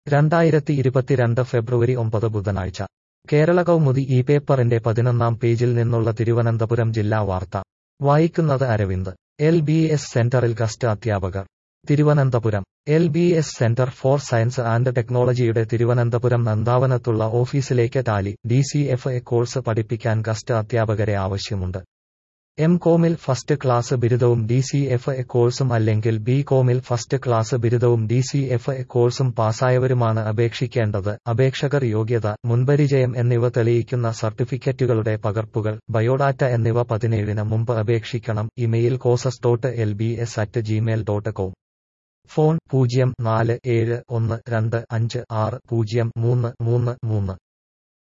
2022 ഫെബ്രുവരി 9 ബുധനാഴ്ച കേരള കൗമുദി ഈ പേപ്പറിന്റെ 11-ാം പേജിൽ നിന്നുള്ള തിരുവനന്തപുരം ജില്ലാ വാർത്ത വായിക്കുന്നത് അരവിന്ദ്. LBS സെന്ററിൽ ഗസ്റ്റ് അധ്യാപകർ. Thiruvananthapuram. LBS centre for science and ടെക്നോളജിയുടെ തിരുവനന്തപുരം നന്ദാവനത്തുള്ള ഓഫീസിലേക്ക് ടാലി DCFA കോഴ്സ് പഠിപ്പിക്കാൻ ഗസ്റ്റ് അധ്യാപകരെ ആവശ്യമുണ്ട്. M.Com-ൽ ഫസ്റ്റ് ക്ലാസ് ബിരുദവും DCFA കോഴ്സും അല്ലെങ്കിൽ B.Com-ൽ ഫസ്റ്റ് ക്ലാസ് ബിരുദവും DCFA കോഴ്സും പാസ്സായവരുമാണ് അപേക്ഷിക്കേണ്ടത്. അപേക്ഷകർ യോഗ്യത, മുൻപരിചയം എന്നിവ തെളിയിക്കുന്ന സർട്ടിഫിക്കറ്റുകളുടെ പകർപ്പുകൾ, ബയോഡാറ്റ എന്നിവ 17-ന് മുമ്പ് അപേക്ഷിക്കണം. Email courses.lbs@gmail.com. ഫോൺ 047125560333.